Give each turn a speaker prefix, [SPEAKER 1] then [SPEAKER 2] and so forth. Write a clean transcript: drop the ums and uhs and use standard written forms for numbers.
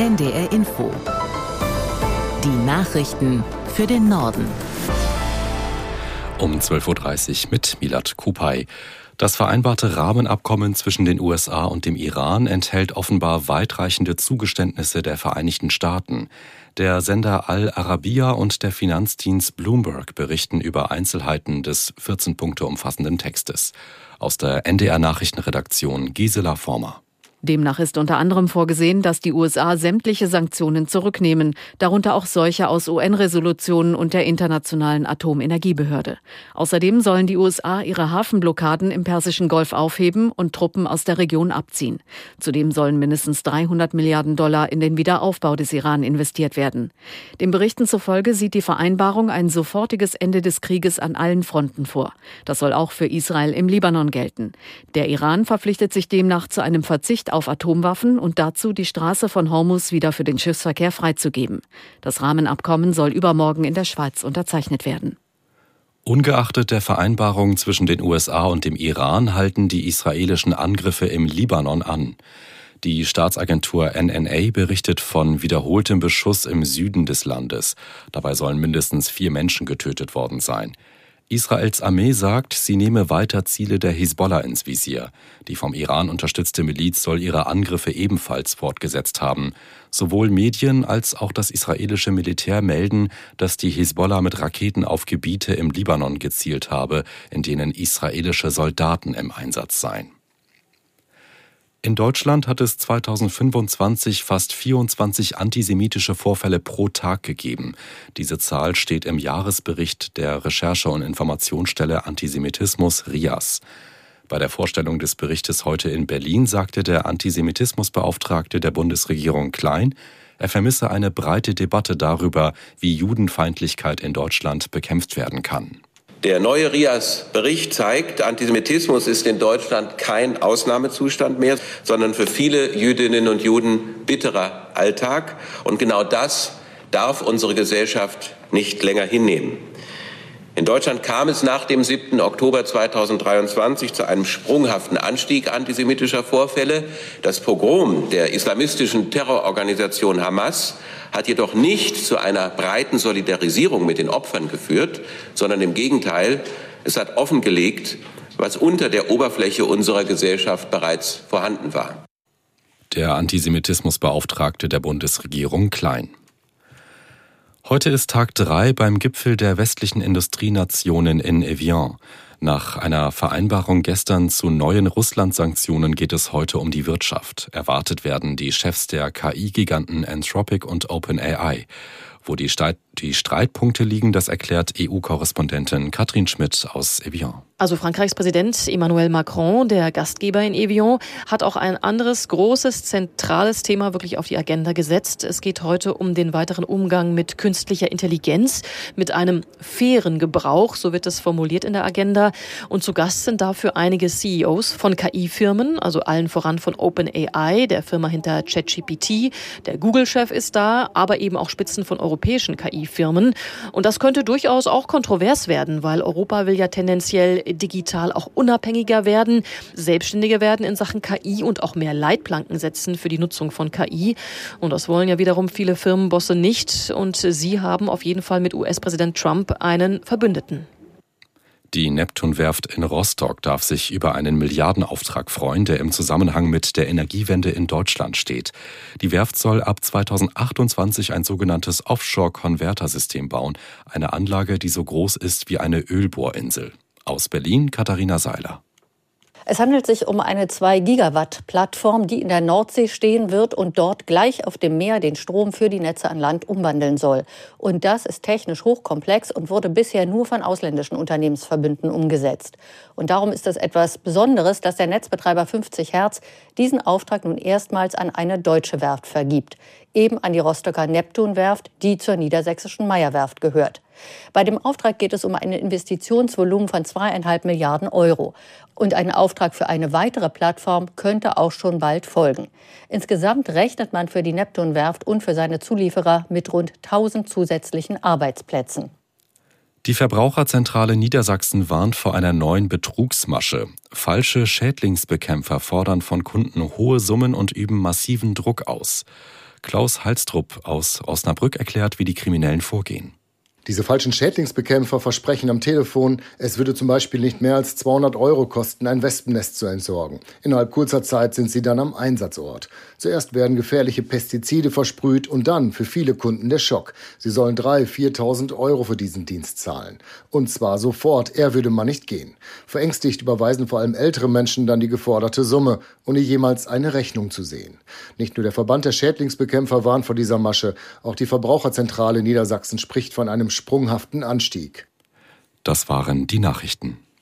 [SPEAKER 1] NDR Info. Die Nachrichten für den Norden.
[SPEAKER 2] Um 12.30 Uhr mit Milad Kupay. Das vereinbarte Rahmenabkommen zwischen den USA und dem Iran enthält offenbar weitreichende Zugeständnisse der Vereinigten Staaten. Der Sender Al Arabiya und der Finanzdienst Bloomberg berichten über Einzelheiten des 14 Punkte umfassenden Textes. Aus der NDR-Nachrichtenredaktion Gisela Former.
[SPEAKER 3] Demnach ist unter anderem vorgesehen, dass die USA sämtliche Sanktionen zurücknehmen, darunter auch solche aus UN-Resolutionen und der Internationalen Atomenergiebehörde. Außerdem sollen die USA ihre Hafenblockaden im Persischen Golf aufheben und Truppen aus der Region abziehen. Zudem sollen mindestens 300 Milliarden Dollar in den Wiederaufbau des Iran investiert werden. Den Berichten zufolge sieht die Vereinbarung ein sofortiges Ende des Krieges an allen Fronten vor. Das soll auch für Israel im Libanon gelten. Der Iran verpflichtet sich demnach zu einem Verzicht auf Atomwaffen und dazu, die Straße von Hormuz wieder für den Schiffsverkehr freizugeben. Das Rahmenabkommen soll übermorgen in der Schweiz unterzeichnet werden.
[SPEAKER 2] Ungeachtet der Vereinbarung zwischen den USA und dem Iran halten die israelischen Angriffe im Libanon an. Die Staatsagentur NNA berichtet von wiederholtem Beschuss im Süden des Landes. Dabei sollen mindestens 4 Menschen getötet worden sein. Israels Armee sagt, sie nehme weiter Ziele der Hisbollah ins Visier. Die vom Iran unterstützte Miliz soll ihre Angriffe ebenfalls fortgesetzt haben. Sowohl Medien als auch das israelische Militär melden, dass die Hisbollah mit Raketen auf Gebiete im Libanon gezielt habe, in denen israelische Soldaten im Einsatz seien. In Deutschland hat es 2025 fast 24 antisemitische Vorfälle pro Tag gegeben. Diese Zahl steht im Jahresbericht der Recherche- und Informationsstelle Antisemitismus RIAS. Bei der Vorstellung des Berichtes heute in Berlin sagte der Antisemitismusbeauftragte der Bundesregierung Klein, er vermisse eine breite Debatte darüber, wie Judenfeindlichkeit in Deutschland bekämpft werden kann.
[SPEAKER 4] Der neue RIAS-Bericht zeigt, Antisemitismus ist in Deutschland kein Ausnahmezustand mehr, sondern für viele Jüdinnen und Juden bitterer Alltag. Und genau das darf unsere Gesellschaft nicht länger hinnehmen. In Deutschland kam es nach dem 7. Oktober 2023 zu einem sprunghaften Anstieg antisemitischer Vorfälle. Das Pogrom der islamistischen Terrororganisation Hamas hat jedoch nicht zu einer breiten Solidarisierung mit den Opfern geführt, sondern im Gegenteil, es hat offengelegt, was unter der Oberfläche unserer Gesellschaft bereits vorhanden war.
[SPEAKER 2] Der Antisemitismusbeauftragte der Bundesregierung Klein. Heute ist Tag 3 beim Gipfel der westlichen Industrienationen in Evian. Nach einer Vereinbarung gestern zu neuen Russland-Sanktionen geht es heute um die Wirtschaft. Erwartet werden die Chefs der KI-Giganten Anthropic und OpenAI. Wo die Streitpunkte liegen, das erklärt EU-Korrespondentin Katrin Schmidt aus Evian.
[SPEAKER 3] Also Frankreichs Präsident Emmanuel Macron, der Gastgeber in Evian, hat auch ein anderes großes, zentrales Thema wirklich auf die Agenda gesetzt. Es geht heute um den weiteren Umgang mit künstlicher Intelligenz, mit einem fairen Gebrauch, so wird es formuliert in der Agenda. Und zu Gast sind dafür einige CEOs von KI-Firmen, also allen voran von OpenAI, der Firma hinter ChatGPT. Der Google-Chef ist da, aber eben auch Spitzen von europäischen KI-Firmen. Und das könnte durchaus auch kontrovers werden, weil Europa will ja tendenziell digital auch unabhängiger werden, selbstständiger werden in Sachen KI und auch mehr Leitplanken setzen für die Nutzung von KI. Und das wollen ja wiederum viele Firmenbosse nicht. Und sie haben auf jeden Fall mit US-Präsident Trump einen Verbündeten.
[SPEAKER 2] Die Neptun-Werft in Rostock darf sich über einen Milliardenauftrag freuen, der im Zusammenhang mit der Energiewende in Deutschland steht. Die Werft soll ab 2028 ein sogenanntes Offshore-Konvertersystem bauen, eine Anlage, die so groß ist wie eine Ölbohrinsel. Aus Berlin Katharina Seiler.
[SPEAKER 5] Es handelt sich um eine 2-Gigawatt-Plattform, die in der Nordsee stehen wird und dort gleich auf dem Meer den Strom für die Netze an Land umwandeln soll. Und das ist technisch hochkomplex und wurde bisher nur von ausländischen Unternehmensverbünden umgesetzt. Und darum ist es etwas Besonderes, dass der Netzbetreiber 50 Hertz diesen Auftrag nun erstmals an eine deutsche Werft vergibt. Eben an die Rostocker Neptun-Werft, die zur niedersächsischen Meyer-Werft gehört. Bei dem Auftrag geht es um ein Investitionsvolumen von 2,5 Milliarden Euro. Und ein Auftrag für eine weitere Plattform könnte auch schon bald folgen. Insgesamt rechnet man für die Neptun-Werft und für seine Zulieferer mit rund 1000 zusätzlichen Arbeitsplätzen.
[SPEAKER 2] Die Verbraucherzentrale Niedersachsen warnt vor einer neuen Betrugsmasche. Falsche Schädlingsbekämpfer fordern von Kunden hohe Summen und üben massiven Druck aus. Klaus Halstrup aus Osnabrück erklärt, wie die Kriminellen vorgehen.
[SPEAKER 6] Diese falschen Schädlingsbekämpfer versprechen am Telefon, es würde zum Beispiel nicht mehr als 200 € kosten, ein Wespennest zu entsorgen. Innerhalb kurzer Zeit sind sie dann am Einsatzort. Zuerst werden gefährliche Pestizide versprüht und dann für viele Kunden der Schock. Sie sollen 3.000, 4.000 € für diesen Dienst zahlen. Und zwar sofort, eher würde man nicht gehen. Verängstigt überweisen vor allem ältere Menschen dann die geforderte Summe, ohne jemals eine Rechnung zu sehen. Nicht nur der Verband der Schädlingsbekämpfer warnt vor dieser Masche, auch die Verbraucherzentrale Niedersachsen spricht von einem sprunghaften Anstieg.
[SPEAKER 2] Das waren die Nachrichten.